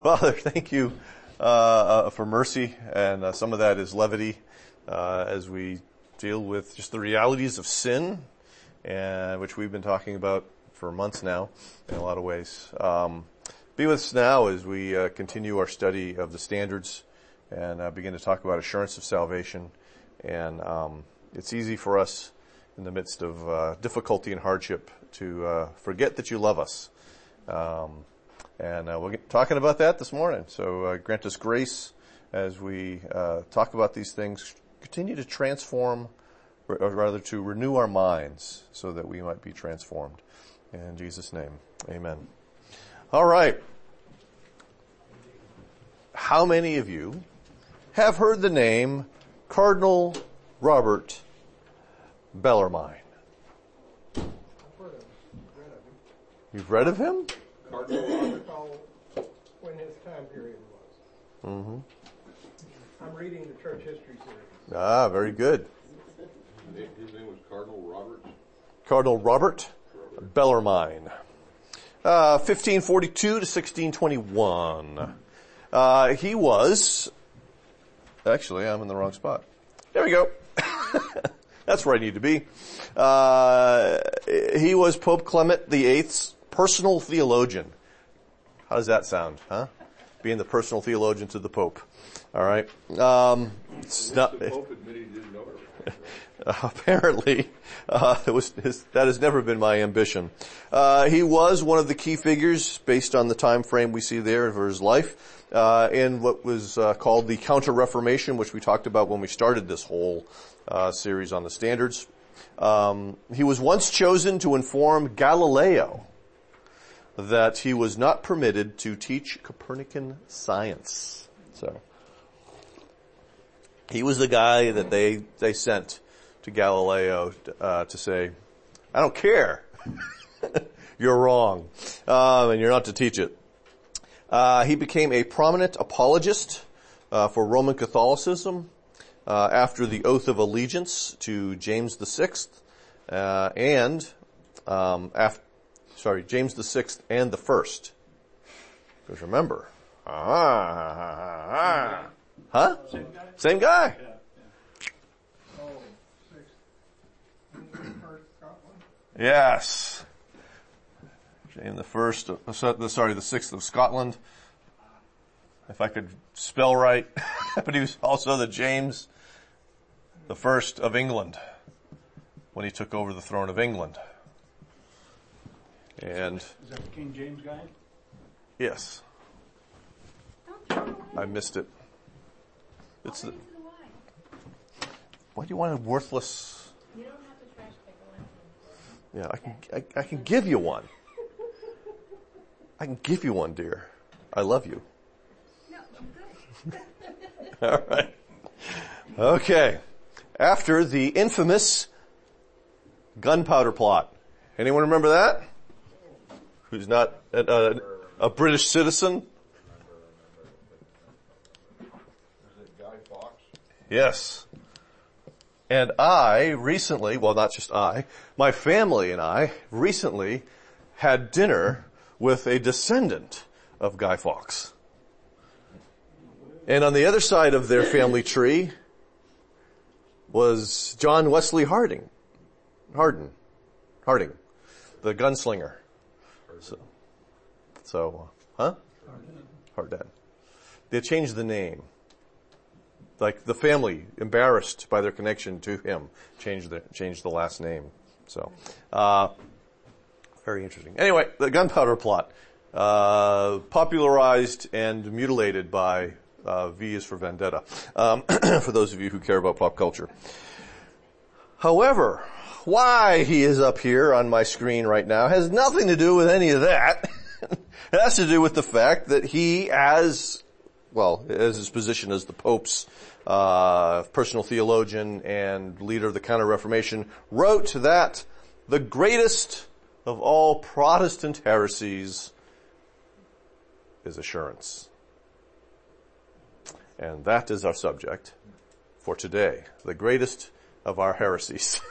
Father, thank you for mercy, and some of that is levity as we deal with just the realities of sin, which we've been talking about for months now in a lot of ways. Be with us now as we continue our study of the standards and begin to talk about assurance of salvation. And it's easy for us in the midst of difficulty and hardship to forget that you love us. And we're talking about that this morning. So grant us grace as we talk about these things. Continue to transform, or rather to renew our minds so that we might be transformed. In Jesus' name, amen. All right. How many of you have heard the name Cardinal Robert Bellarmine? You've read of him? Cardinal Robert, when his time period was. Mm-hmm. I'm reading the church history series. Ah, very good. His name was Cardinal Robert? Cardinal Robert Bellarmine. 1542 to 1621. He was, actually, I'm in the wrong spot. There we go. That's where I need to be. He was Pope Clement VIII's personal theologian. How does that sound, huh? Being the personal theologian to the Pope. All right. It's not, the Pope admitted he didn't know her. Apparently, that has never been my ambition. He was one of the key figures, based on the time frame we see there for his life, in what was called the Counter-Reformation, which we talked about when we started this whole series on the standards. He was once chosen to inform Galileo that he was not permitted to teach Copernican science. So he was the guy that they sent to Galileo to say, I don't care. You're wrong. And you're not to teach it. He became a prominent apologist for Roman Catholicism after the oath of allegiance to James VI James VI and the First. Because remember, huh? Same guy. Yeah. Oh, Scotland. Yes. James the Sixth of Scotland. If I could spell right. But he was also the James the First of England when he took over the throne of England. And is that the King James guy? yes. I missed it. It's the, why do you want a worthless? You don't have to trash pick a lesson. Yeah, I can give you one. I can give you one, dear. I love you. No, I'm good. All right. Okay. After the infamous gunpowder plot. Anyone remember that? Who's not a British citizen? Was it Guy Fawkes? Yes. And I recently, well, not just I, my family and I recently had dinner with a descendant of Guy Fawkes. And on the other side of their family tree was John Wesley Harding, the gunslinger. So, huh? Hardin. They changed the name. Like the family, embarrassed by their connection to him, changed the last name. So, very interesting. Anyway, the gunpowder plot, popularized and mutilated by V is for Vendetta, for those of you who care about pop culture. However, why he is up here on my screen right now has nothing to do with any of that. It has to do with the fact that he, as his position as the Pope's personal theologian and leader of the Counter-Reformation, wrote that the greatest of all Protestant heresies is assurance. And that is our subject for today, the greatest of our heresies.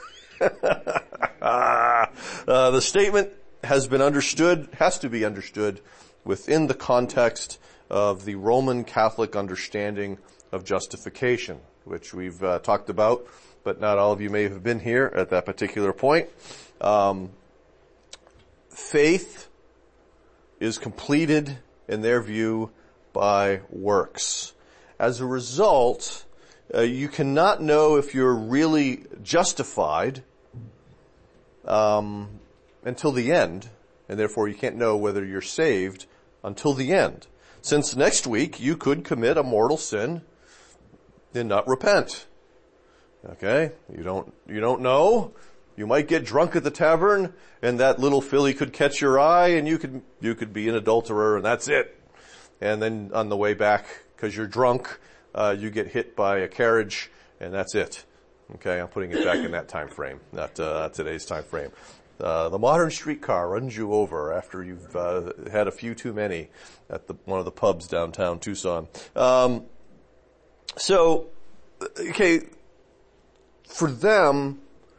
The statement has to be understood within the context of the Roman Catholic understanding of justification, which we've talked about, but not all of you may have been here at that particular point. Faith is completed, in their view, by works. As a result, you cannot know if you're really justified until the end, and therefore you can't know whether you're saved until the end. Since next week you could commit a mortal sin and not repent. Okay? You don't know. You might get drunk at the tavern, and that little filly could catch your eye, and you could be an adulterer, and that's it. And then on the way back, because you're drunk, you get hit by a carriage, and that's it. Okay, I'm putting it back in that time frame, not today's time frame. The modern streetcar runs you over after you've had a few too many at one of the pubs downtown Tucson. For them,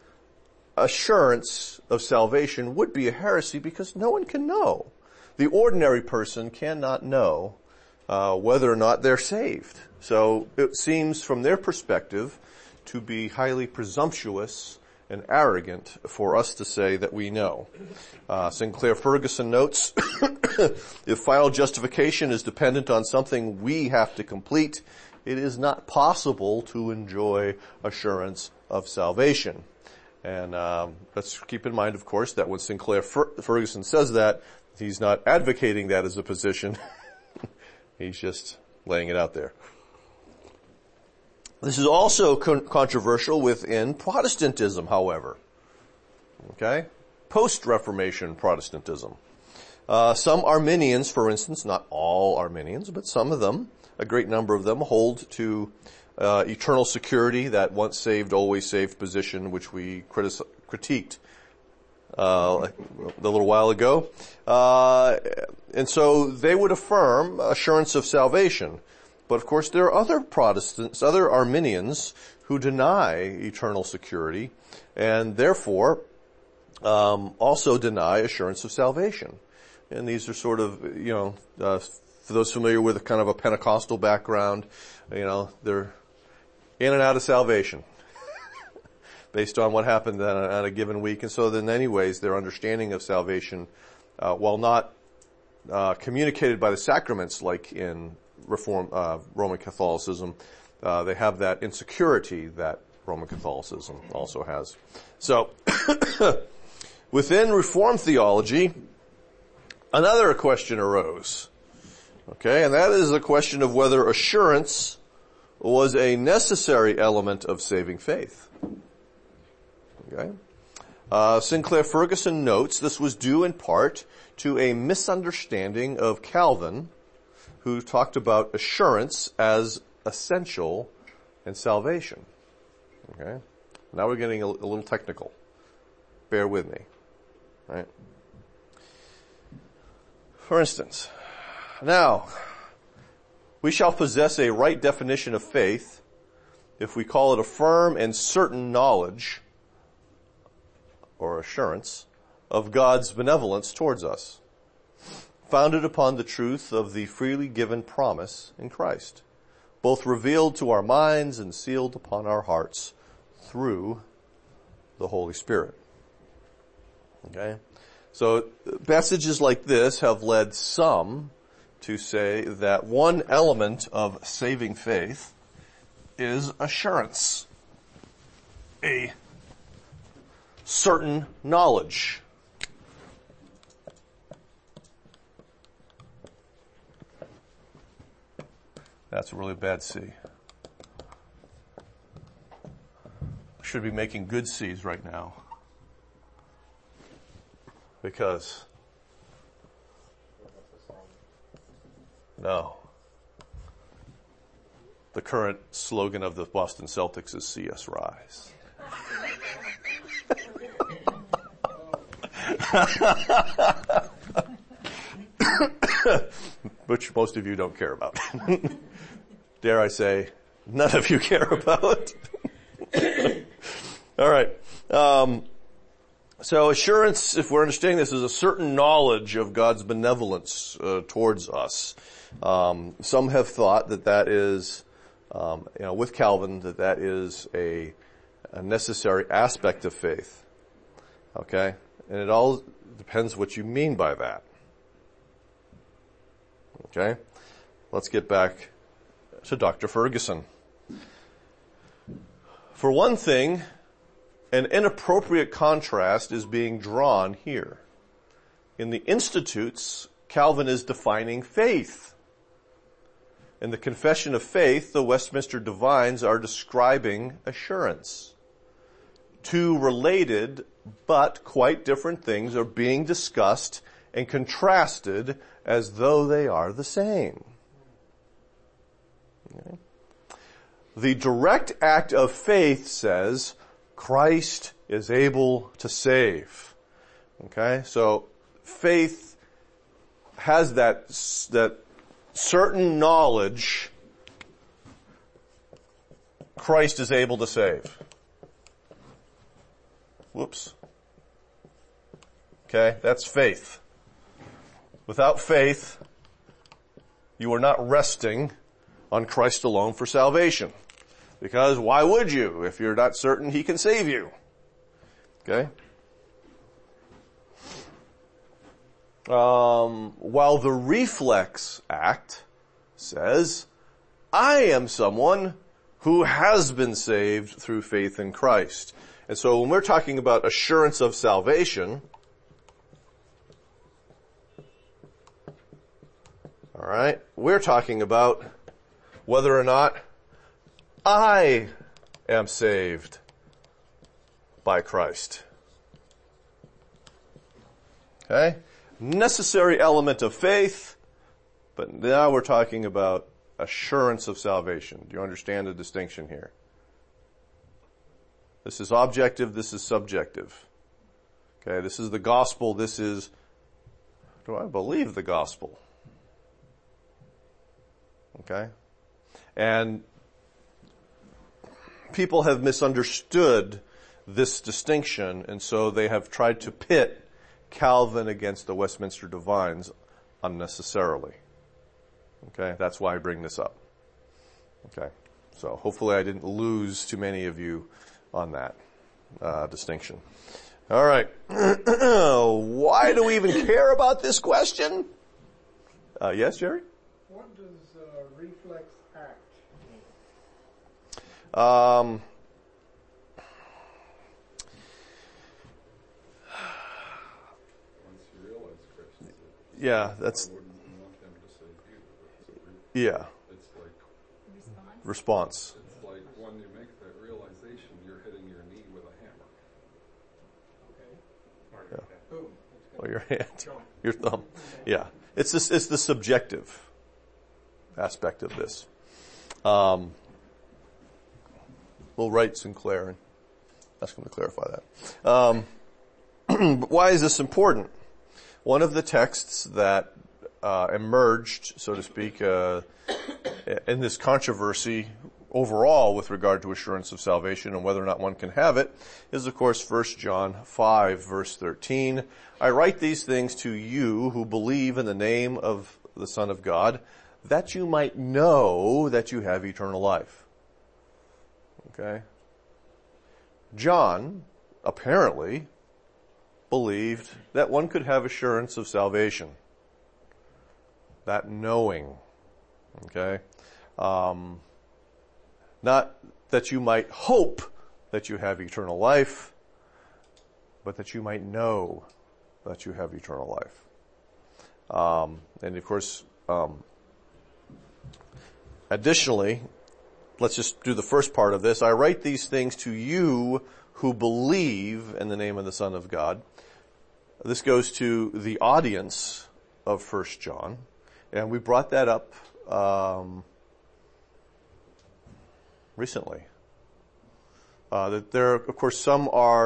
assurance of salvation would be a heresy because no one can know. The ordinary person cannot know whether or not they're saved. So it seems from their perspective to be highly presumptuous and arrogant for us to say that we know. Sinclair Ferguson notes, if final justification is dependent on something we have to complete, it is not possible to enjoy assurance of salvation. And let's keep in mind, of course, that when Sinclair Ferguson says that, he's not advocating that as a position. He's just laying it out there. This is also controversial within Protestantism, however. Okay? Post-Reformation Protestantism. Some Arminians, for instance, not all Arminians, but some of them, a great number of them, hold to eternal security, that once saved, always saved position, which we critiqued a little while ago. And so they would affirm assurance of salvation. But of course there are other Protestants, other Arminians, who deny eternal security, and therefore also deny assurance of salvation. And these are sort of, for those familiar with kind of a Pentecostal background, they're in and out of salvation based on what happened on a given week. And so in many ways their understanding of salvation, while not communicated by the sacraments like in Roman Catholicism, they have that insecurity that Roman Catholicism also has. So, within Reformed theology, another question arose. Okay, and that is the question of whether assurance was a necessary element of saving faith. Okay. Sinclair Ferguson notes this was due in part to a misunderstanding of Calvin, who talked about assurance as essential in salvation. Okay? Now we're getting a little technical. Bear with me. Right? For instance, now, we shall possess a right definition of faith if we call it a firm and certain knowledge or assurance of God's benevolence towards us, founded upon the truth of the freely given promise in Christ, both revealed to our minds and sealed upon our hearts through the Holy Spirit. Okay? So passages like this have led some to say that one element of saving faith is assurance, a certain knowledge. That's a really bad C. Should be making good C's right now. Because, no. The current slogan of the Boston Celtics is "See Us Rise." Which most of you don't care about. Dare I say, none of you care about. All right. So assurance, if we're understanding this, is a certain knowledge of God's benevolence towards us. Some have thought that is, with Calvin, that is a necessary aspect of faith. Okay? And it all depends what you mean by that. Okay? Let's get back to Dr. Ferguson. For one thing, an inappropriate contrast is being drawn here. In the Institutes, Calvin is defining faith. In the Confession of Faith, the Westminster Divines are describing assurance. Two related but quite different things are being discussed and contrasted as though they are the same. Okay. The direct act of faith says, Christ is able to save. Okay, so faith has that certain knowledge Christ is able to save. Whoops. Okay, that's faith. Without faith, you are not resting on Christ alone for salvation. Because why would you if you're not certain He can save you? Okay? While the reflex act says, I am someone who has been saved through faith in Christ. And so when we're talking about assurance of salvation, all right, we're talking about whether or not I am saved by Christ. Okay? Necessary element of faith, but now we're talking about assurance of salvation. Do you understand the distinction here? This is objective, this is subjective. Okay, this is the gospel, this is, do I believe the gospel? Okay? And people have misunderstood this distinction, and so they have tried to pit Calvin against the Westminster Divines unnecessarily. Okay, that's why I bring this up. Okay, so hopefully I didn't lose too many of you on that distinction. All right, why do we even care about this question? Yes, Jerry? What does reflex act mean? Once you realize Christ, Yeah, that's, I wouldn't want Him to save you. yeah, It's like response. it's like when you make that realization, you're hitting your knee with a hammer. Okay. Boom. Or your hand, your thumb. Yeah, it's the subjective aspect of this. We'll write Sinclair and ask him to clarify that. But why is this important? One of the texts that emerged, so to speak, in this controversy overall with regard to assurance of salvation and whether or not one can have it is, of course, 1 John 5, verse 13. I write these things to you who believe in the name of the Son of God, that you might know that you have eternal life. Okay? John apparently believed that one could have assurance of salvation. That knowing. Okay? Not that you might hope that you have eternal life, but that you might know that you have eternal life. And of course, additionally, let's just do the first part of this. I write these things to you who believe in the name of the Son of God. This goes to the audience of 1 John. And we brought that up recently. That there, of course, some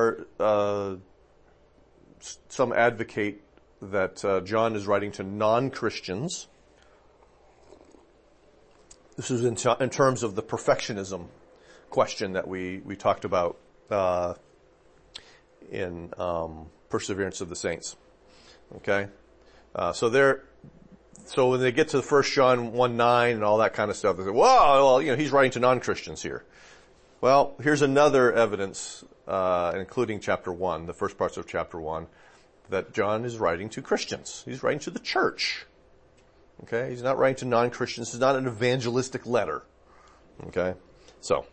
advocate that John is writing to non-Christians. This is in terms of the perfectionism question that we talked about in Perseverance of the Saints. Okay? So when they get to 1 John 1:9 and all that kind of stuff, they say, well, he's writing to non-Christians here. Well, here's another evidence, including chapter 1, the first parts of chapter 1, that John is writing to Christians. He's writing to the church. Okay? He's not writing to non-Christians. It's not an evangelistic letter. Okay? So,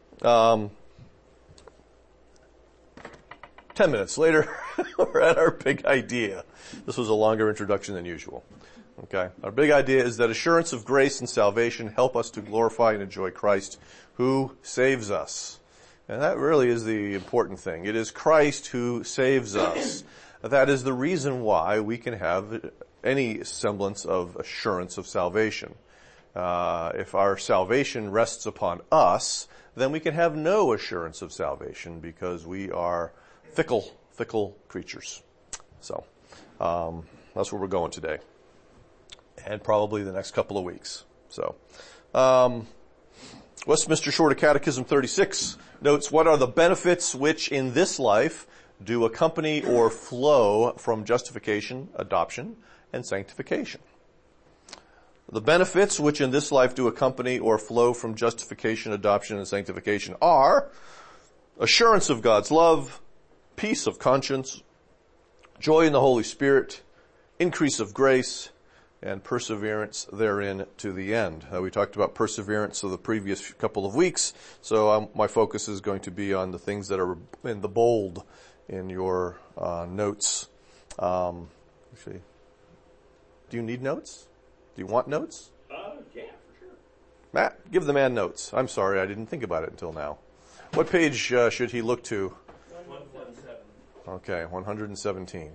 10 minutes later, we're at our big idea. This was a longer introduction than usual. Okay? Our big idea is that assurance of grace and salvation help us to glorify and enjoy Christ, who saves us. And that really is the important thing. It is Christ who saves us. That is the reason why we can have any semblance of assurance of salvation. If our salvation rests upon us, then we can have no assurance of salvation because we are fickle creatures. So, that's where we're going today. And probably the next couple of weeks. So, Westminster Shorter Catechism 36 notes, what are the benefits which in this life do accompany or flow from justification, adoption, and sanctification? The benefits which in this life do accompany or flow from justification, adoption, and sanctification are assurance of God's love, peace of conscience, joy in the Holy Spirit, increase of grace, and perseverance therein to the end. We talked about perseverance the previous couple of weeks, so my focus is going to be on the things that are in the bold in your notes. Let's see. Do you need notes? Do you want notes? Yeah, for sure. Matt, give the man notes. I'm sorry, I didn't think about it until now. What page should he look to? 117. Okay, 117.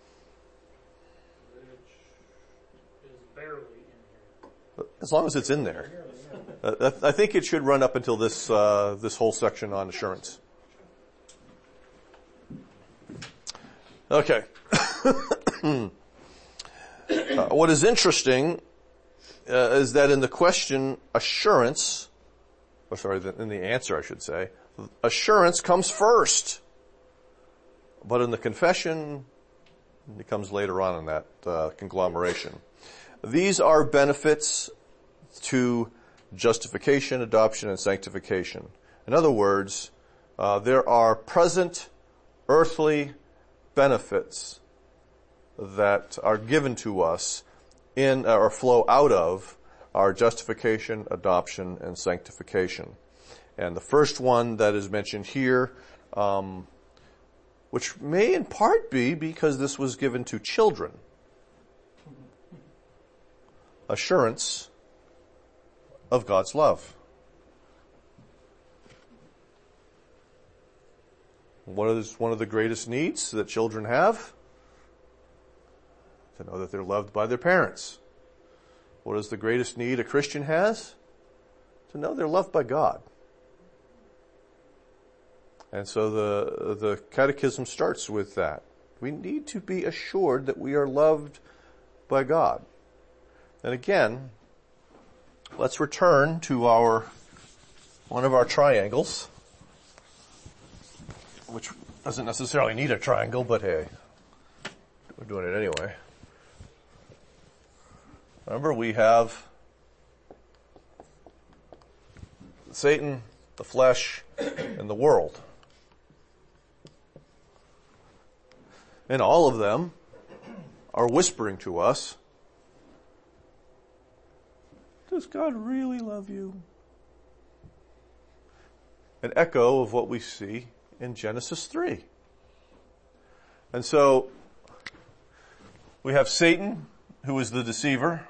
Barely in here. As long as it's in there. I think it should run up until this whole section on assurance. Okay. What is interesting is that in the question assurance, in the answer I should say, assurance comes first. But in the confession, it comes later on in that conglomeration. These are benefits to justification, adoption, and sanctification. In other words, there are present earthly benefits that are given to us in or flow out of our justification, adoption, and sanctification. And the first one that is mentioned here, which may in part be because this was given to children, assurance of God's love. What is one of the greatest needs that children have? To know that they're loved by their parents. What is the greatest need a Christian has? To know they're loved by God. And so the catechism starts with that. We need to be assured that we are loved by God. And again, let's return to one of our triangles, which doesn't necessarily need a triangle, but hey, we're doing it anyway. Remember, we have Satan, the flesh, and the world. And all of them are whispering to us, does God really love you? An echo of what we see in Genesis 3. And so, we have Satan, who is the deceiver.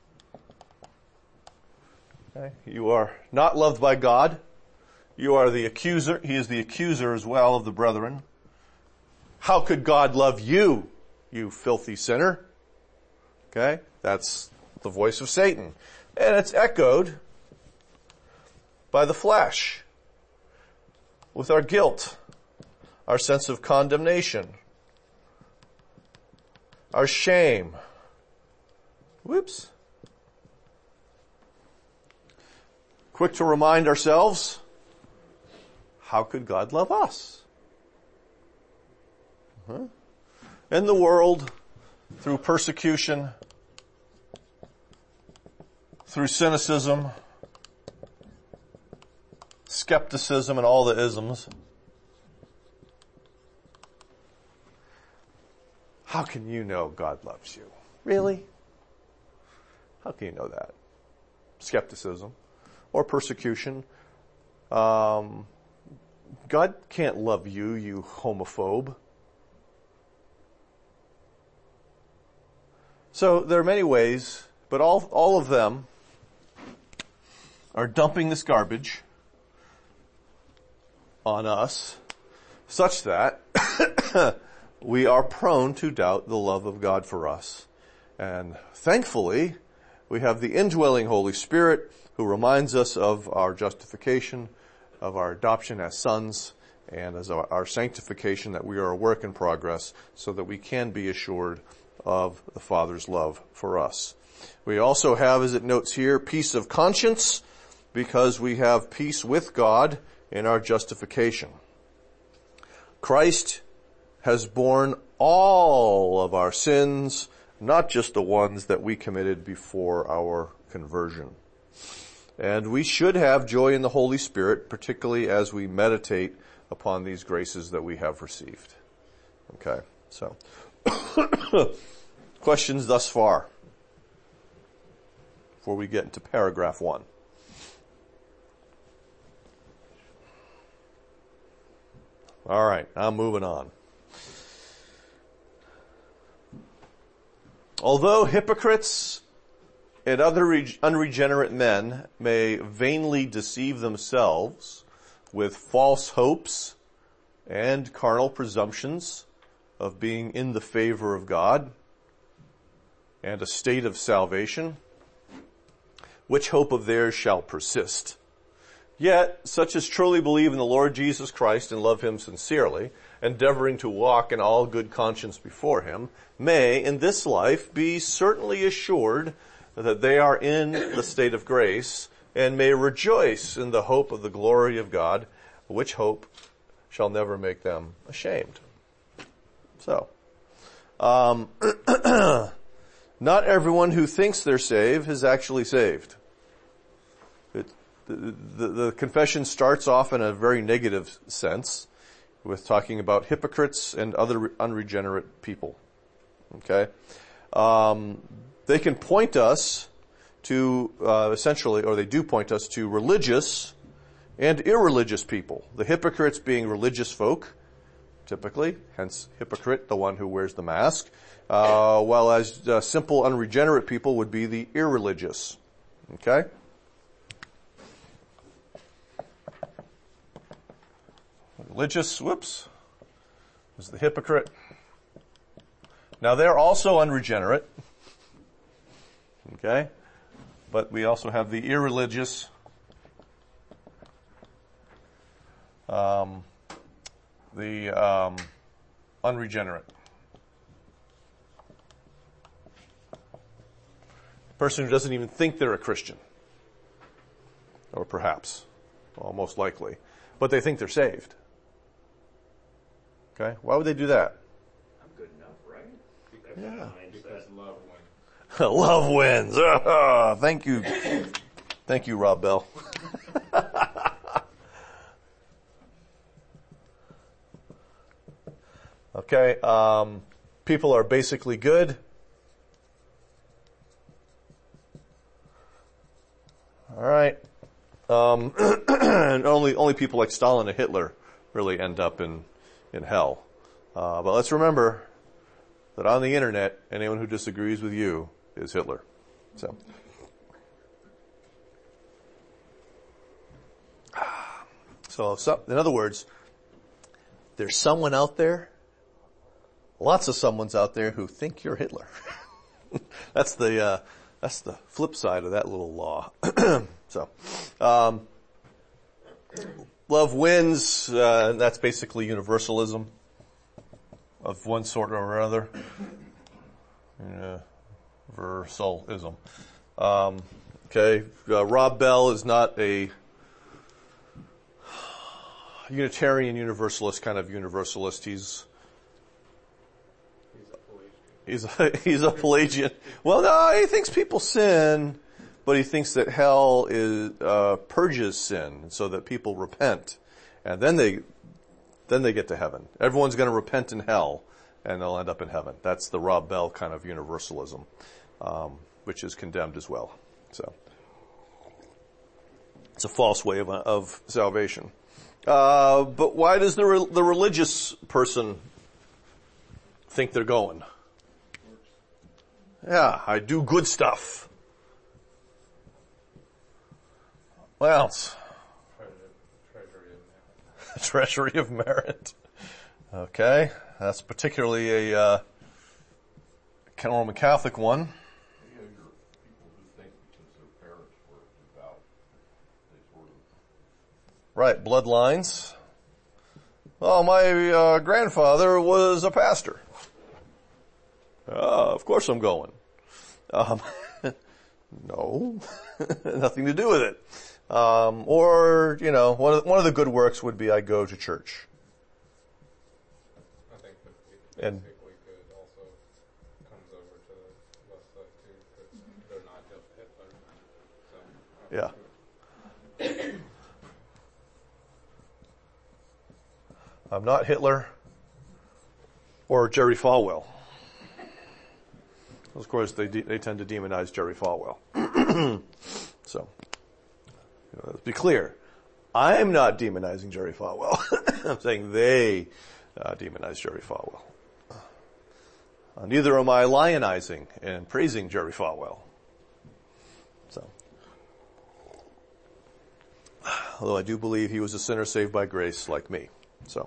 Okay. You are not loved by God. You are the accuser. He is the accuser as well of the brethren. How could God love you, you filthy sinner? Okay. That's the voice of Satan. And it's echoed by the flesh with our guilt, our sense of condemnation, our shame. Whoops. Quick to remind ourselves, how could God love us? In the world, through persecution, through cynicism, skepticism, and all the isms, how can you know God loves you? Really? How can you know that? Skepticism or persecution. God can't love you, you homophobe. So there are many ways, but all of them are dumping this garbage on us such that we are prone to doubt the love of God for us. And thankfully, we have the indwelling Holy Spirit who reminds us of our justification, of our adoption as sons, and as our sanctification, that we are a work in progress, so that we can be assured of the Father's love for us. We also have, as it notes here, peace of conscience, because we have peace with God in our justification. Christ has borne all of our sins, not just the ones that we committed before our conversion. And we should have joy in the Holy Spirit, particularly as we meditate upon these graces that we have received. Okay, so questions thus far before we get into paragraph 1. All right, I'm moving on. Although hypocrites and other unregenerate men may vainly deceive themselves with false hopes and carnal presumptions of being in the favor of God and a state of salvation, which hope of theirs shall persist? Yet, such as truly believe in the Lord Jesus Christ and love him sincerely, endeavoring to walk in all good conscience before him, may, in this life, be certainly assured that they are in the state of grace, and may rejoice in the hope of the glory of God, which hope shall never make them ashamed. So, not everyone who thinks they're saved is actually saved. The confession starts off in a very negative sense with talking about hypocrites and other unregenerate people. Okay? They can point us to, essentially, or they do point us to religious and irreligious people. The hypocrites being religious folk, typically, hence hypocrite, the one who wears the mask, while as simple unregenerate people would be the irreligious. Okay? Religious, whoops, is the hypocrite. Now they're also unregenerate. Okay? But we also have the irreligious, unregenerate. Person who doesn't even think they're a Christian. Or perhaps, well, most likely. But they think they're saved. Okay? Why would they do that? I'm good enough, right? Yeah. Because love wins. Love wins. Thank you. Thank you, Rob Bell. Okay. People are basically good. All right. And only people like Stalin and Hitler really end up in hell. But let's remember that on the internet, anyone who disagrees with you is Hitler. So in other words, there's someone out there, lots of someones out there who think you're Hitler. That's the flip side of that little law. So, love wins, and that's basically universalism of one sort or another. Universalism. Okay, Rob Bell is not a Unitarian Universalist kind of universalist. He's He's a Pelagian. Well, no, he thinks people sin, but he thinks that hell purges sin so that people repent, and then they get to heaven. Everyone's going to repent in hell, and they'll end up in heaven. That's the Rob Bell kind of universalism, which is condemned as well. So it's a false way of salvation. But why does the religious person think they're going? Yeah, I do good stuff. What else? Treasury of merit. Okay, that's particularly a Roman Catholic one. People who think because their parents were devout, they sort of... Right, bloodlines. Oh, my grandfather was a pastor. Of course I'm going. No, nothing to do with it. Or, one of the good works would be I go to church. I think that basically good also comes over to the left side too, because they're not just Hitler. So, Yeah. I'm not Hitler or Jerry Falwell. Of course, they tend to demonize Jerry Falwell. So, let's be clear. I'm not demonizing Jerry Falwell. I'm saying they demonize Jerry Falwell. Neither am I lionizing and praising Jerry Falwell. So, although I do believe he was a sinner saved by grace like me. So,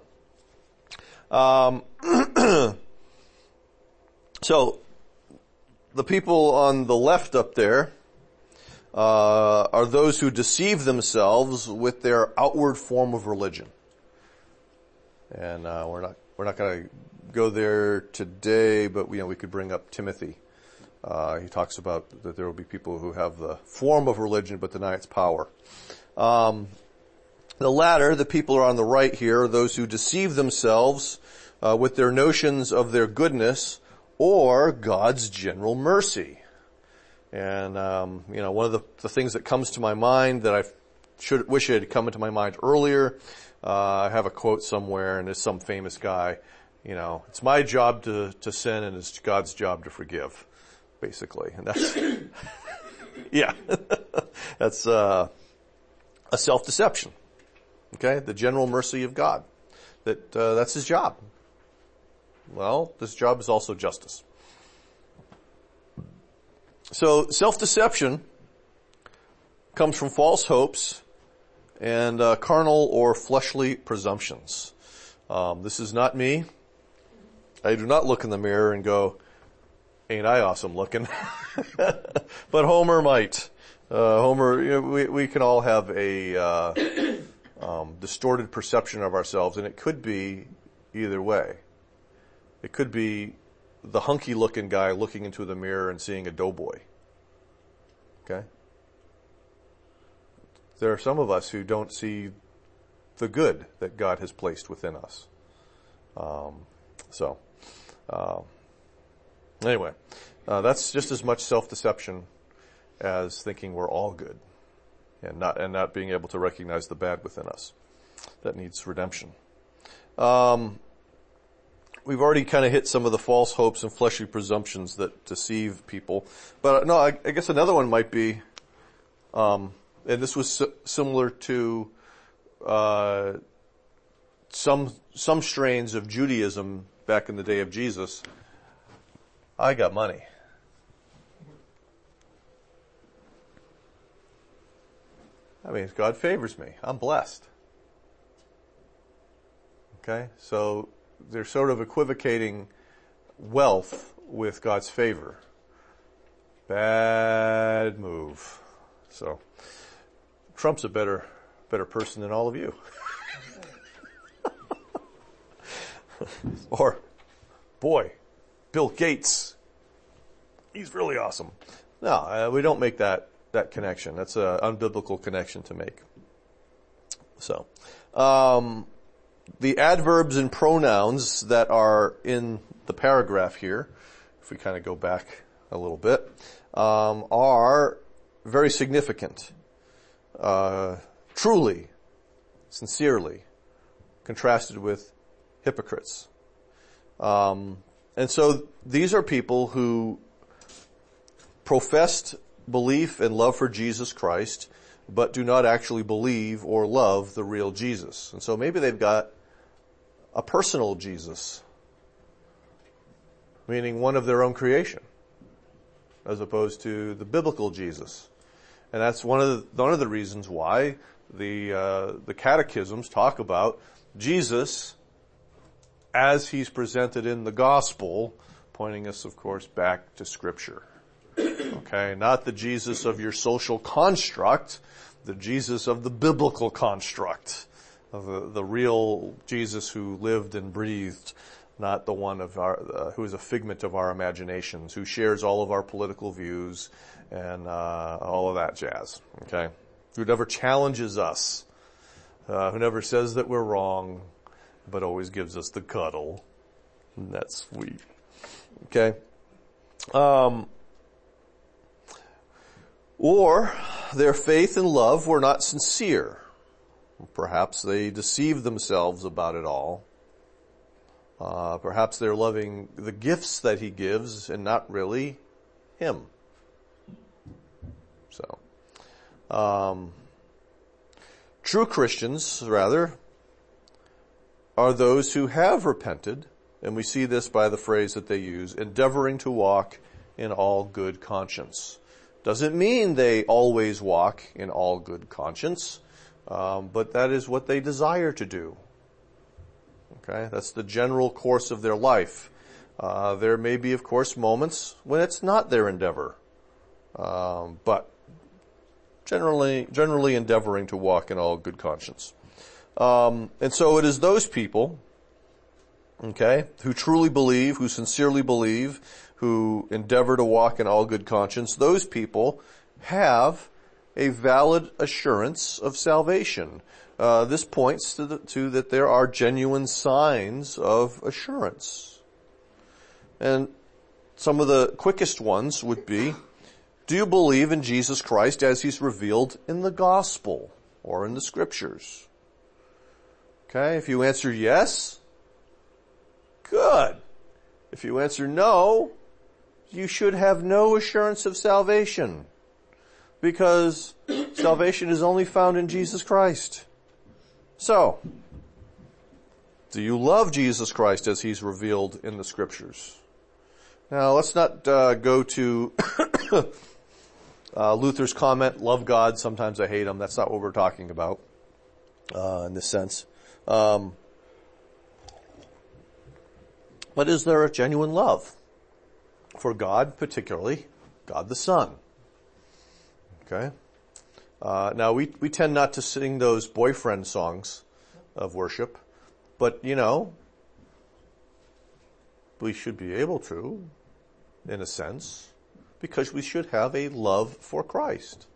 so the people on the left up there are those who deceive themselves with their outward form of religion. And we're not going to go there today, but we could bring up Timothy. He talks about that there will be people who have the form of religion but deny its power. The latter, the people are on the right here, are those who deceive themselves with their notions of their goodness or God's general mercy. And, one of the things that comes to my mind that I wish it had come into my mind earlier, I have a quote somewhere, and there's some famous guy, it's my job to sin and it's God's job to forgive, basically. And that's, yeah, that's a self-deception. Okay? The general mercy of God. That's his job. Well, this job is also justice. So, self-deception comes from false hopes and carnal or fleshly presumptions. This is not me. I do not look in the mirror and go, ain't I awesome looking? But Homer might. Homer, we can all have a distorted perception of ourselves, and it could be either way. It could be the hunky-looking guy looking into the mirror and seeing a doughboy. Okay? There are some of us who don't see the good that God has placed within us. Anyway, that's just as much self-deception as thinking we're all good and not being able to recognize the bad within us that needs redemption. We've already kind of hit some of the false hopes and fleshly presumptions that deceive people. But no, I guess another one might be, and this was similar to some strains of Judaism back in the day of Jesus. I got money. I mean, God favors me. I'm blessed. Okay? So they're sort of equivocating wealth with God's favor. Bad move. So Trump's a better person than all of you. Or, boy, Bill Gates. He's really awesome. No, we don't make that connection. That's an unbiblical connection to make. So, the adverbs and pronouns that are in the paragraph here if we kind of go back a little bit, are very significant, truly, sincerely, contrasted with hypocrites. And so these are people who professed belief and love for Jesus Christ, but do not actually believe or love the real Jesus. And so maybe they've got a personal Jesus, meaning one of their own creation, as opposed to the biblical Jesus. And that's one of the reasons why the catechisms talk about Jesus as he's presented in the gospel, pointing us, of course, back to Scripture. Okay, not the Jesus of your social construct, the Jesus of the biblical construct, of the real Jesus who lived and breathed, not the one of who is a figment of our imaginations, who shares all of our political views and all of that jazz. Okay, who never challenges us, who never says that we're wrong, but always gives us the cuddle. And that's sweet. Okay. Or their faith and love were not sincere. Perhaps they deceived themselves about it all. Perhaps they're loving the gifts that he gives and not really him. So, true Christians, rather, are those who have repented, and we see this by the phrase that they use, endeavoring to walk in all good conscience. Doesn't mean they always walk in all good conscience, but that is what they desire to do. Okay, that's the general course of their life. There may be, of course, moments when it's not their endeavor, but generally endeavoring to walk in all good conscience. And so it is those people, okay, who truly believe, who sincerely believe, who endeavor to walk in all good conscience. Those people have a valid assurance of salvation. This points to that there are genuine signs of assurance. And some of the quickest ones would be, do you believe in Jesus Christ as he's revealed in the gospel or in the scriptures? Okay, if you answer yes, good. If you answer no, you should have no assurance of salvation, because salvation is only found in Jesus Christ. So, do you love Jesus Christ as he's revealed in the scriptures? Now, let's not go to Luther's comment, love God, sometimes I hate him. That's not what we're talking about in this sense. But is there a genuine love for God, particularly God the Son? Okay. Now we tend not to sing those boyfriend songs of worship, but we should be able to, in a sense, because we should have a love for Christ.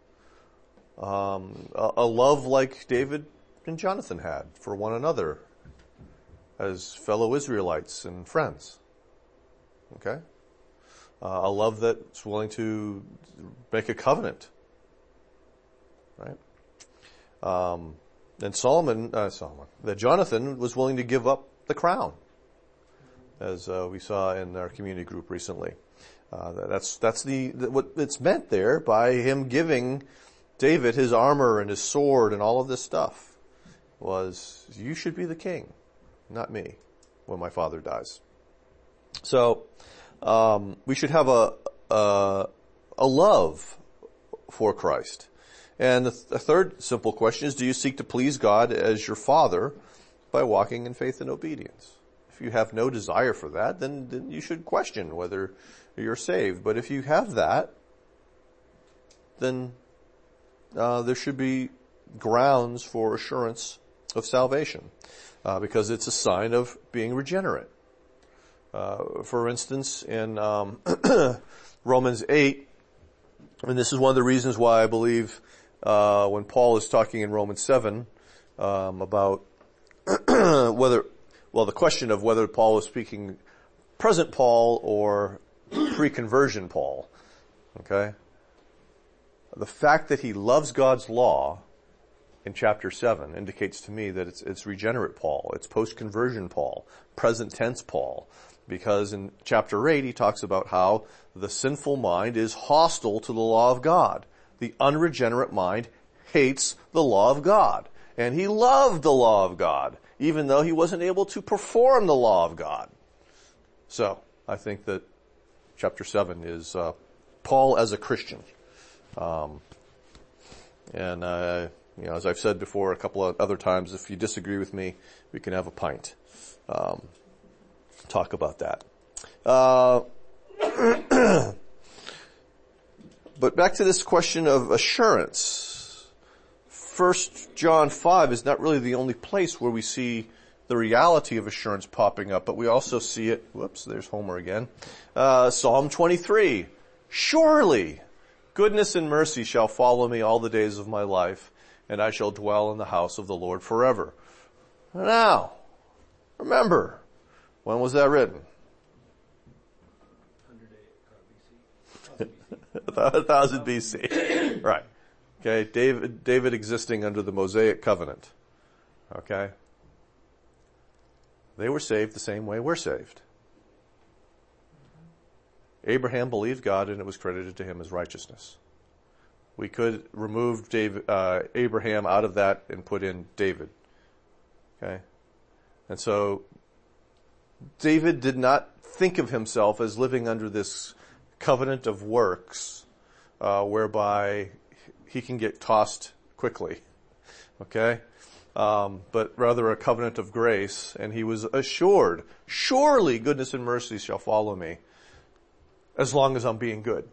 A love like David and Jonathan had for one another as fellow Israelites and friends. Okay? A love that's willing to make a covenant. Right? And that Jonathan was willing to give up the crown, as we saw in our community group recently. That's what it's meant there by him giving David his armor and his sword and all of this stuff was, you should be the king, not me, when my father dies. So, we should have a love for Christ. And the third simple question is, do you seek to please God as your Father by walking in faith and obedience? If you have no desire for that, then you should question whether you're saved. But if you have that, then there should be grounds for assurance of salvation, because it's a sign of being regenerate. For instance, in Romans 8, and this is one of the reasons why I believe when Paul is talking in Romans 7 about the question of whether Paul is speaking present Paul or pre-conversion Paul. Okay? The fact that he loves God's law in chapter 7 indicates to me that it's regenerate Paul. It's post-conversion Paul. Present tense Paul. Because in chapter 8 he talks about how the sinful mind is hostile to the law of God. The unregenerate mind hates the law of God. And he loved the law of God, even though he wasn't able to perform the law of God. So, I think that chapter 7 is Paul as a Christian. As I've said before a couple of other times, if you disagree with me, we can have a pint. Talk about that. But back to this question of assurance. 1 John 5 is not really the only place where we see the reality of assurance popping up, but we also see it, whoops, there's Homer again, Psalm 23. Surely goodness and mercy shall follow me all the days of my life, and I shall dwell in the house of the Lord forever. Now, remember, when was that written? 1000 BC. Right. Okay, David existing under the Mosaic covenant. Okay? They were saved the same way we're saved. Abraham believed God and it was credited to him as righteousness. We could remove Abraham out of that and put in David. Okay? And so, David did not think of himself as living under this covenant of works, whereby he can get tossed quickly. Okay? But rather a covenant of grace, and he was assured, surely goodness and mercy shall follow me, as long as I'm being good.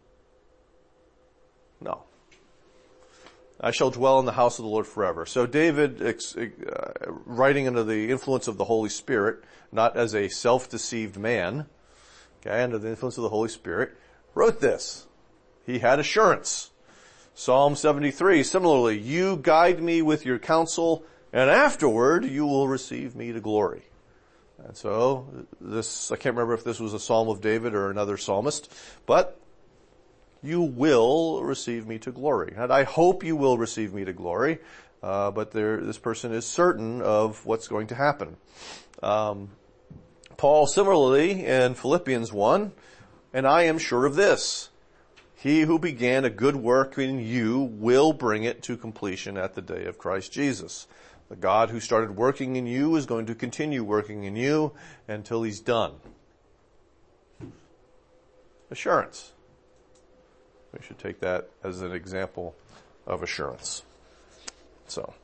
No. I shall dwell in the house of the Lord forever. So David, writing under the influence of the Holy Spirit, not as a self-deceived man, okay, under the influence of the Holy Spirit, wrote this. He had assurance. Psalm 73, similarly, you guide me with your counsel, and afterward you will receive me to glory. And so, I can't remember if this was a Psalm of David or another psalmist, but you will receive me to glory. And I hope you will receive me to glory, but this person is certain of what's going to happen. Paul similarly in Philippians 1, and I am sure of this. He who began a good work in you will bring it to completion at the day of Christ Jesus. The God who started working in you is going to continue working in you until he's done. Assurance. We should take that as an example of assurance. So,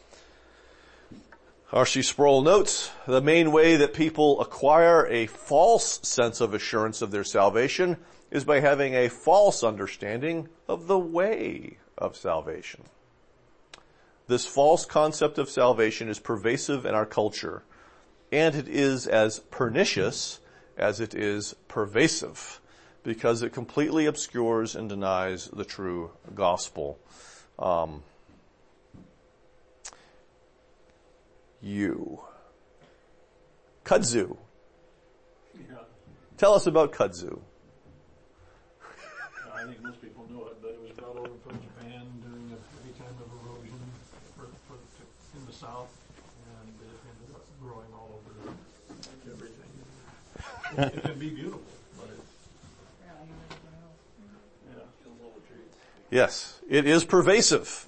R.C. Sproul notes, the main way that people acquire a false sense of assurance of their salvation is by having a false understanding of the way of salvation. This false concept of salvation is pervasive in our culture, and it is as pernicious as it is pervasive, because it completely obscures and denies the true gospel. Kudzu. Yeah. Tell us about kudzu. I think most people know it, but it was brought over from Japan during a heavy time of erosion in the south, and it ended up growing all over everything. It can be beautiful, but kills all the trees. Yes, it is pervasive.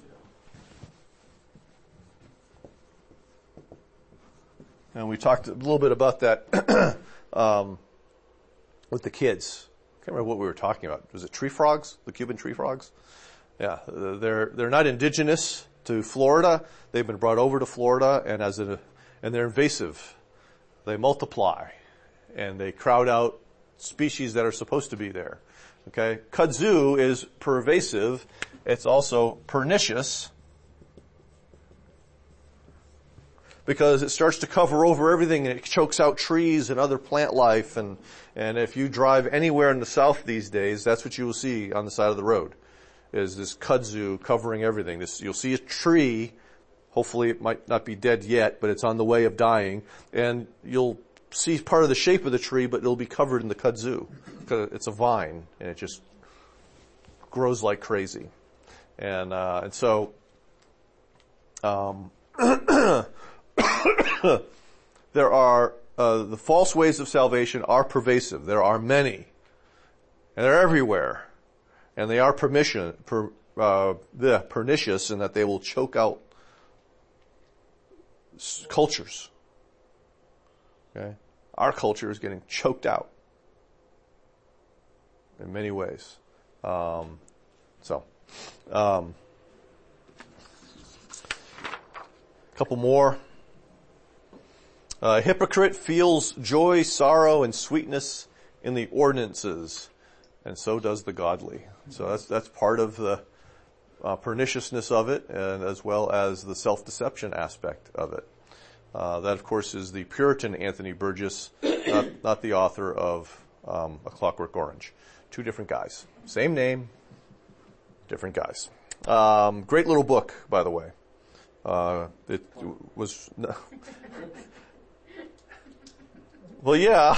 And we talked a little bit about that with the kids. I can't remember what we were talking about. Was it tree frogs? The Cuban tree frogs? Yeah, they're not indigenous to Florida. They've been brought over to Florida, and they're invasive. They multiply, and they crowd out species that are supposed to be there. Okay, kudzu is pervasive. It's also pernicious, because it starts to cover over everything and it chokes out trees and other plant life. And if you drive anywhere in the south these days, that's what you will see on the side of the road, is this kudzu covering everything. You'll see a tree, hopefully it might not be dead yet, but it's on the way of dying, and you'll see part of the shape of the tree, but it'll be covered in the kudzu. It's a vine, and it just grows like crazy. And so, there are, the false ways of salvation are pervasive. There are many. And they're everywhere. And they are pernicious in that they will choke out cultures. Okay? Our culture is getting choked out in many ways. A couple more. A hypocrite feels joy, sorrow, and sweetness in the ordinances, and so does the godly. So that's part of the perniciousness of it, and as well as the self-deception aspect of it. That, of course, is the Puritan Anthony Burgess, not the author of A Clockwork Orange. Two different guys. Same name, different guys. Great little book, by the way. It was... Well, yeah.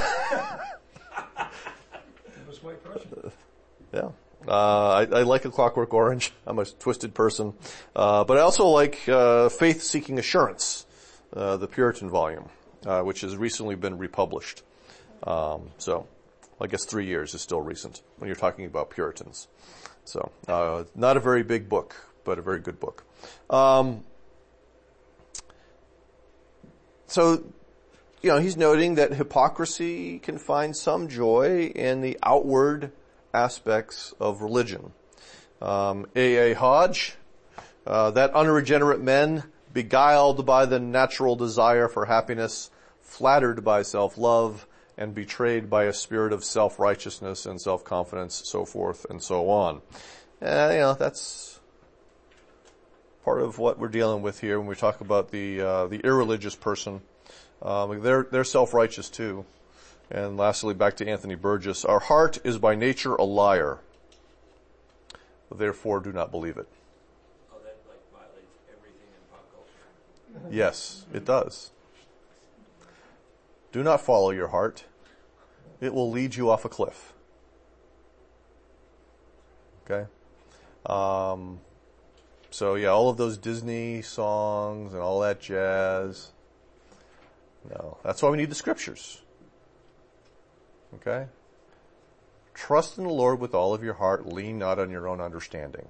It was my question. Yeah. I like A Clockwork Orange. I'm a twisted person. But I also like Faith Seeking Assurance, the Puritan volume, which has recently been republished. So I guess 3 years is still recent when you're talking about Puritans. So not a very big book, but a very good book. So, he's noting that hypocrisy can find some joy in the outward aspects of religion. A. Hodge, that unregenerate men, beguiled by the natural desire for happiness, flattered by self-love, and betrayed by a spirit of self-righteousness and self-confidence, so forth and so on. That's part of what we're dealing with here when we talk about the irreligious person. They're self-righteous too. And lastly, back to Anthony Burgess, our heart is by nature a liar. Therefore, do not believe it. Oh, that violates everything in pop culture. Yes, it does. Do not follow your heart. It will lead you off a cliff. Okay? So yeah, all of those Disney songs and all that jazz. No, that's why we need the scriptures. Okay? Trust in the Lord with all of your heart. Lean not on your own understanding.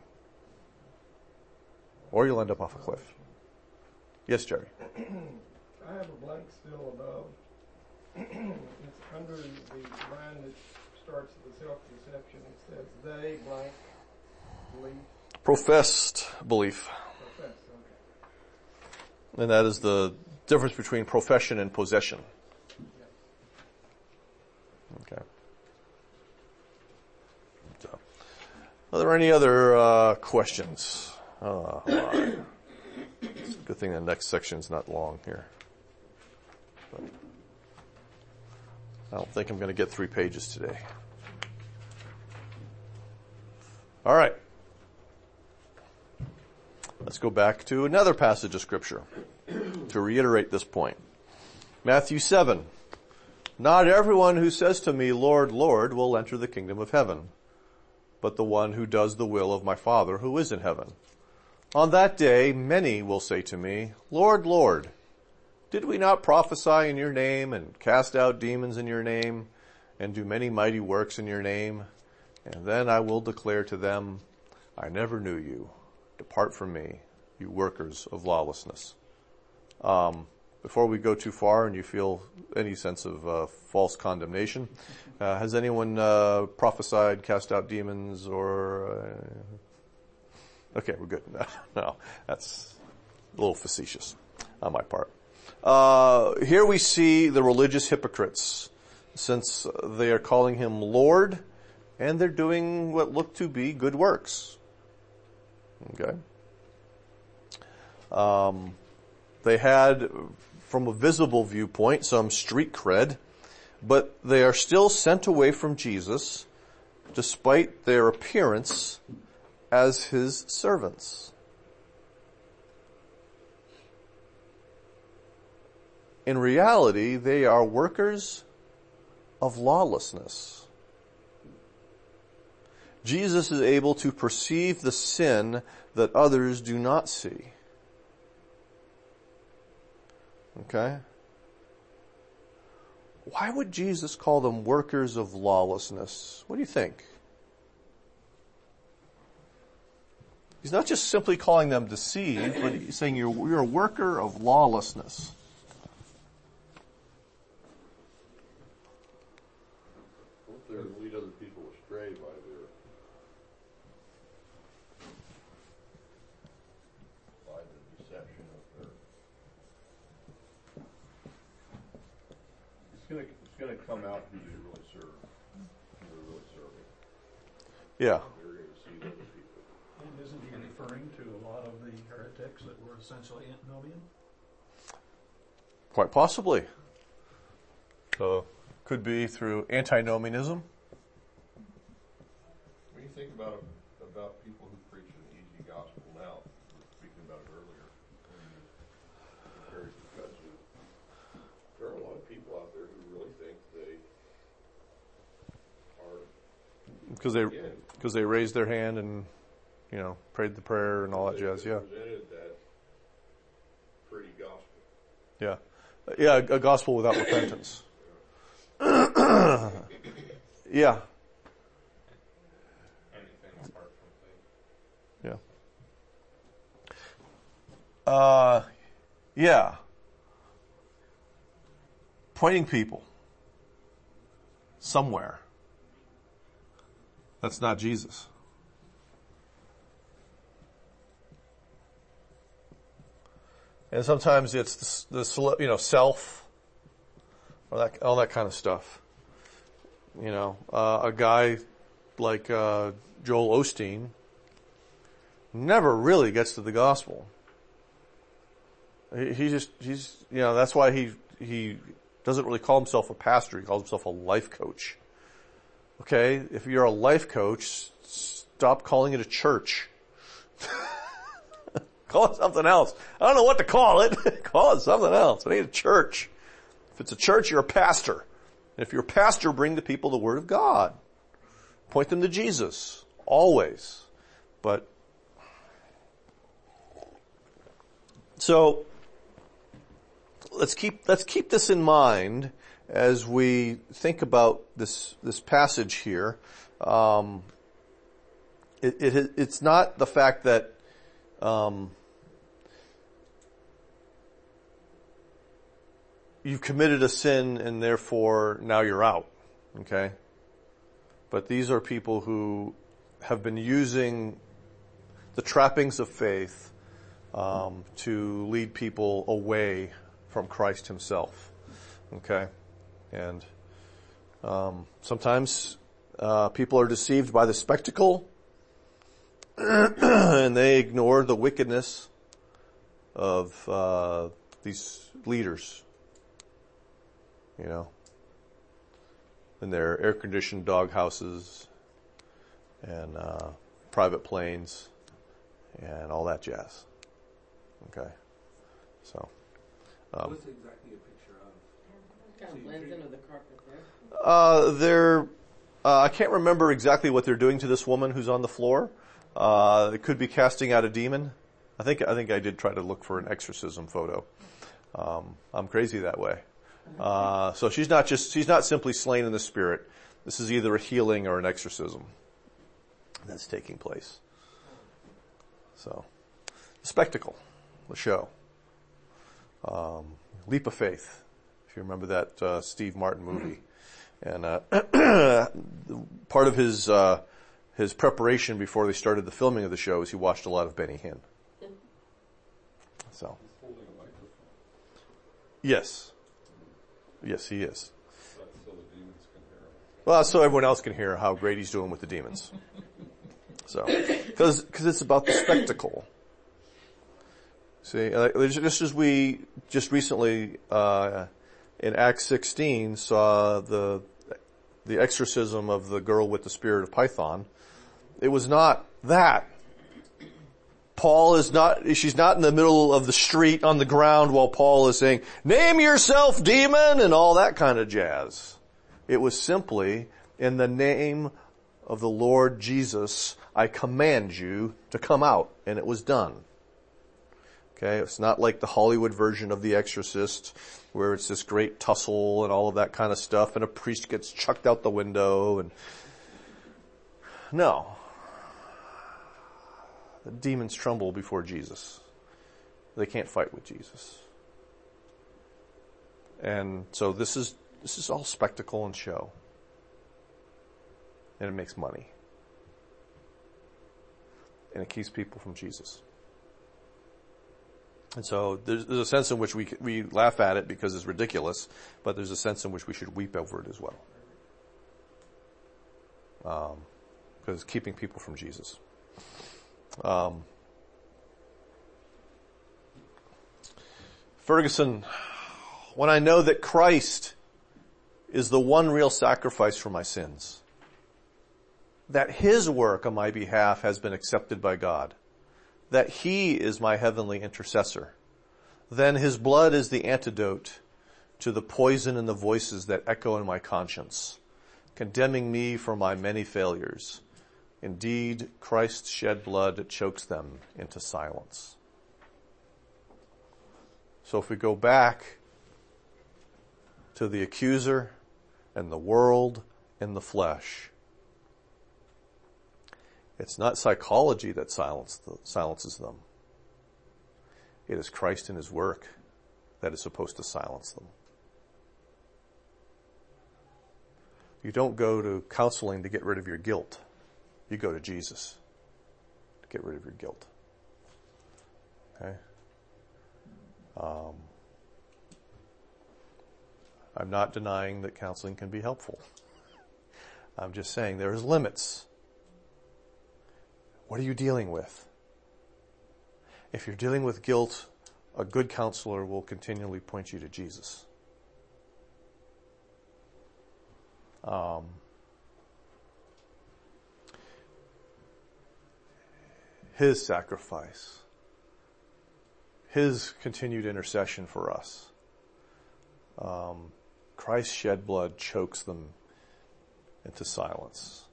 Or you'll end up off a cliff. Yes, Jerry? I have a blank still above. It's under the line that starts the self-deception. It says, they blank belief. Professed belief. Profess, okay. And that is the difference between profession and possession. Okay. So, are there any other questions? It's a good thing the next section's not long here. But I don't think I'm going to get 3 pages today. All right. Let's go back to another passage of Scripture to reiterate this point. Matthew 7. Not everyone who says to me, Lord, Lord, will enter the kingdom of heaven, but the one who does the will of my Father who is in heaven. On that day, many will say to me, Lord, Lord, did we not prophesy in your name and cast out demons in your name and do many mighty works in your name? And then I will declare to them, I never knew you. Depart from me, you workers of lawlessness. Before we go too far and you feel any sense of false condemnation, has anyone prophesied, cast out demons, or... Okay, we're good. No, that's a little facetious on my part. Here we see the religious hypocrites, since they are calling him Lord, and they're doing what look to be good works. Okay? They had, from a visible viewpoint, some street cred, but they are still sent away from Jesus despite their appearance as his servants. in reality, they are workers of lawlessness. Jesus is able to perceive the sin that others do not see. Okay? Why would Jesus call them workers of lawlessness? What do you think? He's not just simply calling them deceived, but he's saying you're a worker of lawlessness. Won't they lead other people astray by the deception of their... It's gonna come out who they really serve. Who they're really serving. Yeah. They're going to see other people. And isn't he referring to a lot of the heretics that were essentially antinomian? Quite possibly. So, could be through antinomianism. When you think about people who preach an easy gospel now, we were speaking about it earlier, when you compare it to Kudzu, there are a lot of people out there who really think they are... Because they raised their hand and, prayed the prayer and all that jazz, yeah. Presented that pretty gospel. Yeah. Yeah, a gospel without repentance. Yeah. Anything apart from faith. Yeah. Yeah. Pointing people somewhere. That's not Jesus. And sometimes it's the self, or all that kind of stuff. A guy like Joel Osteen never really gets to the gospel. He's that's why he doesn't really call himself a pastor. He calls himself a life coach. Okay, if you're a life coach, stop calling it a church. Call it something else. I don't know what to call it. Call it something else. It ain't a church. If it's a church, you're a pastor. And if you're a pastor, bring the people the Word of God. Point them to Jesus. Always. But, so, let's keep this in mind as we think about this passage here. It's not the fact that you've committed a sin and therefore now you're out. Okay? But these are people who have been using the trappings of faith to lead people away from Christ himself. Okay? And sometimes people are deceived by the spectacle and they ignore the wickedness of these leaders. In their air-conditioned dog houses and private planes and all that jazz. Okay, so What's exactly a picture of? Kind of blends into the carpet there. I can't remember exactly what they're doing to this woman who's on the floor. It could be casting out a demon. I think I did try to look for an exorcism photo. I'm crazy that way. So she's not simply slain in the spirit. This is either a healing or an exorcism that's taking place. So, the spectacle, the show. Leap of Faith, if you remember that Steve Martin movie. And part of his preparation before they started the filming of the show is he watched a lot of Benny Hinn. So, He's holding a microphone. yes, he is. That's so the demons can hear him. Well, so everyone else can hear how great he's doing with the demons. So, because it's about the spectacle. See, just as we just recently in Acts 16 saw the exorcism of the girl with the spirit of Python, it was not that. she's not in the middle of the street on the ground while Paul is saying, name yourself demon, and all that kind of jazz. It was simply, in the name of the Lord Jesus, I command you to come out, and it was done. Okay, it's not like the Hollywood version of The Exorcist, where it's this great tussle and all of that kind of stuff, and a priest gets chucked out the window, and no. The demons tremble before Jesus. They can't fight with Jesus. And so this is all spectacle and show. And it makes money. And it keeps people from Jesus. And so there's a sense in which we laugh at it because it's ridiculous, but there's a sense in which we should weep over it as well. Because it's keeping people from Jesus. Ferguson, when I know that Christ is the one real sacrifice for my sins, that His work on my behalf has been accepted by God, that He is my heavenly intercessor, then His blood is the antidote to the poison and the voices that echo in my conscience, condemning me for my many failures. Indeed, Christ's shed blood chokes them into silence. So if we go back to the accuser and the world and the flesh, it's not psychology that silences them. It is Christ and His work that is supposed to silence them. You don't go to counseling to get rid of your guilt. You go to Jesus to get rid of your guilt. Okay? I'm not denying that counseling can be helpful. I'm just saying there is limits. What are you dealing with? If you're dealing with guilt, a good counselor will continually point you to Jesus. His sacrifice, His continued intercession for us. Christ's shed blood chokes them into silence.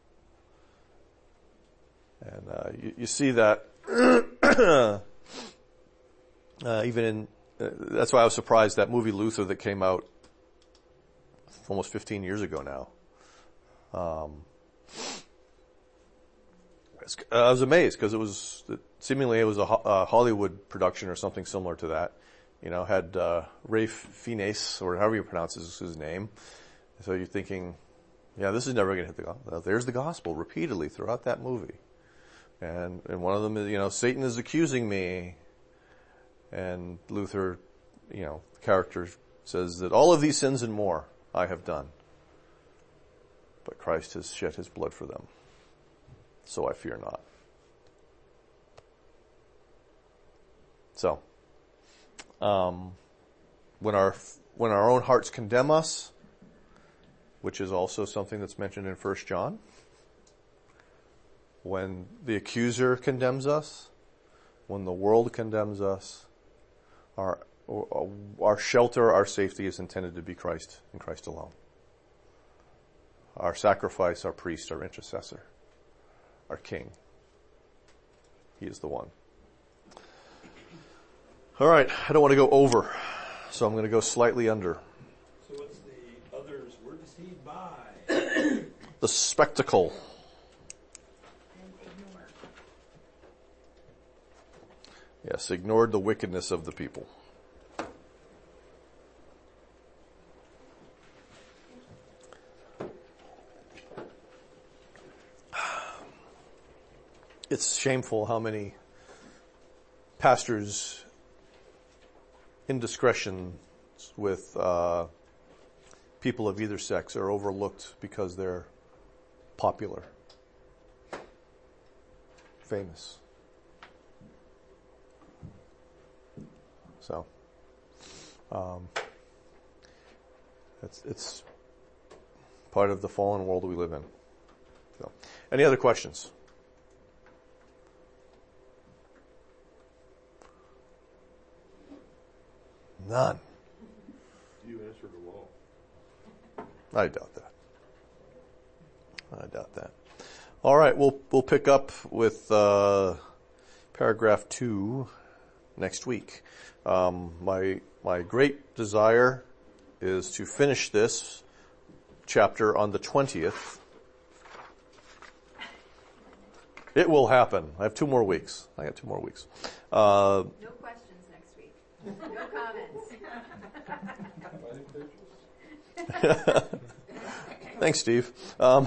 And you see that even in, that's why I was surprised that movie Luther that came out almost 15 years ago now. I was amazed because seemingly it was a Hollywood production or something similar to that. You know, had Ralph Fiennes, or however you pronounce his name. So you're thinking, yeah, this is never going to hit the gospel. There's the gospel repeatedly throughout that movie. And one of them is, you know, Satan is accusing me. And Luther, you know, the character says that all of these sins and more I have done. But Christ has shed His blood for them. So I fear not. So, when our own hearts condemn us, which is also something that's mentioned in 1 John, when the accuser condemns us, when the world condemns us, our shelter, our safety is intended to be Christ and Christ alone. Our sacrifice, our priest, our intercessor, our King. He is the one. All right, I don't want to go over, so I'm going to go slightly under. So what's the others were deceived by? The spectacle. And ignore. Yes, ignored the wickedness of the people. It's shameful how many pastors' indiscretions with people of either sex are overlooked because they're popular, famous. So, it's part of the fallen world we live in. So, any other questions? None. You answered them all. I doubt that. All right, we'll pick up with paragraph 2 next week. My great desire is to finish this chapter on the 20th. It will happen. I have 2 more weeks. I got 2 more weeks. No questions next week. No comments. Thanks, Steve. It's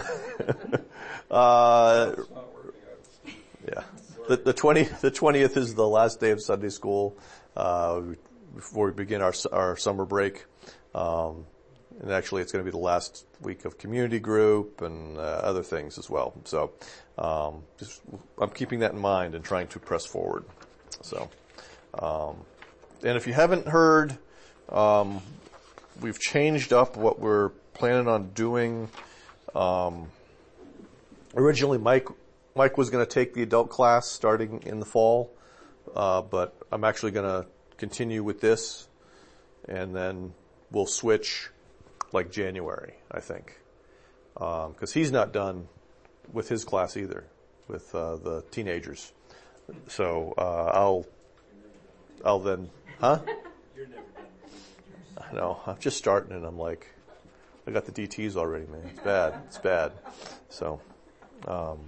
not working out. Yeah. The 20th is the last day of Sunday school, before we begin our summer break. And actually it's going to be the last week of community group and other things as well. So, I'm keeping that in mind and trying to press forward. So, and if you haven't heard, we've changed up what we're planning on doing. Originally Mike was going to take the adult class starting in the fall, but I'm actually going to continue with this, and then we'll switch like January, I think, because he's not done with his class either, with the teenagers. So I'll then, huh? You're never done. I know. I'm just starting, and I'm like, I got the DTs already, man. It's bad. It's bad. So. Will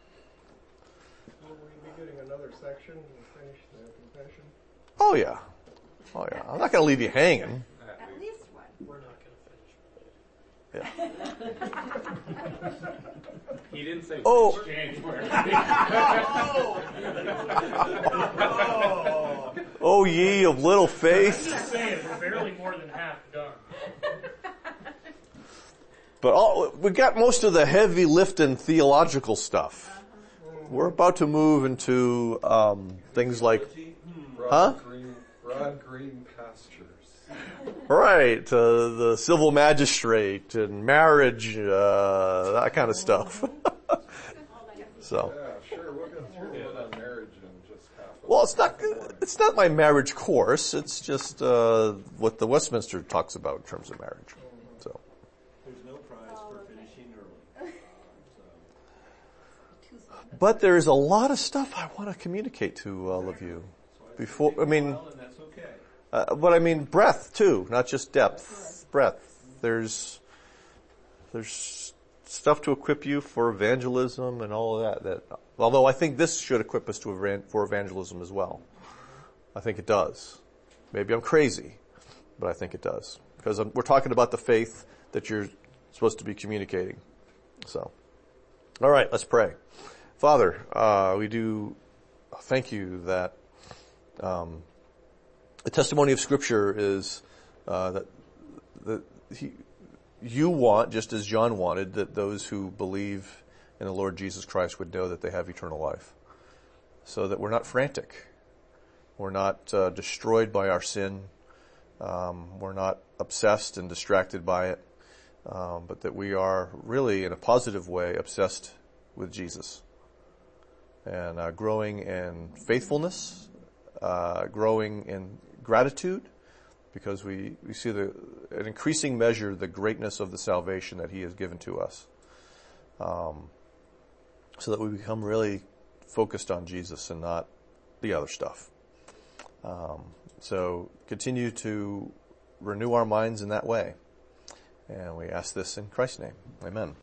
we be getting another section to finish the confession? Oh yeah. I'm not going to leave you hanging. At least one. We're not going to finish. Yeah. He didn't say Oh. January. Oh ye of little faith. Just saying, we're barely more than half done. But we got most of the heavy lifting theological stuff. We're about to move into things like, huh? Broad green pastures. Right, the civil magistrate and marriage, that kind of stuff. So, Yeah, sure. We'll go through it on marriage in just half of well, it's not my marriage course. It's just what the Westminster talks about in terms of marriage. So, There's no prize for finishing early. but there's a lot of stuff I want to communicate to all of you before. I mean. Well, and that's okay. But I mean breadth too, not just depth. Breadth. There's stuff to equip you for evangelism and all of that. Although I think this should equip us for evangelism as well. I think it does. Maybe I'm crazy, but I think it does. Because we're talking about the faith that you're supposed to be communicating. So, all right, let's pray. Father, we do thank you that the testimony of Scripture is that you want, just as John wanted, that those who believe in the Lord Jesus Christ would know that they have eternal life. So that we're not frantic. We're not destroyed by our sin. We're not obsessed and distracted by it. But that we are really, in a positive way, obsessed with Jesus. And growing in faithfulness, growing in gratitude, because we see an increasing measure the greatness of the salvation that He has given to us, so that we become really focused on Jesus and not the other stuff. So continue to renew our minds in that way, and we ask this in Christ's name. Amen.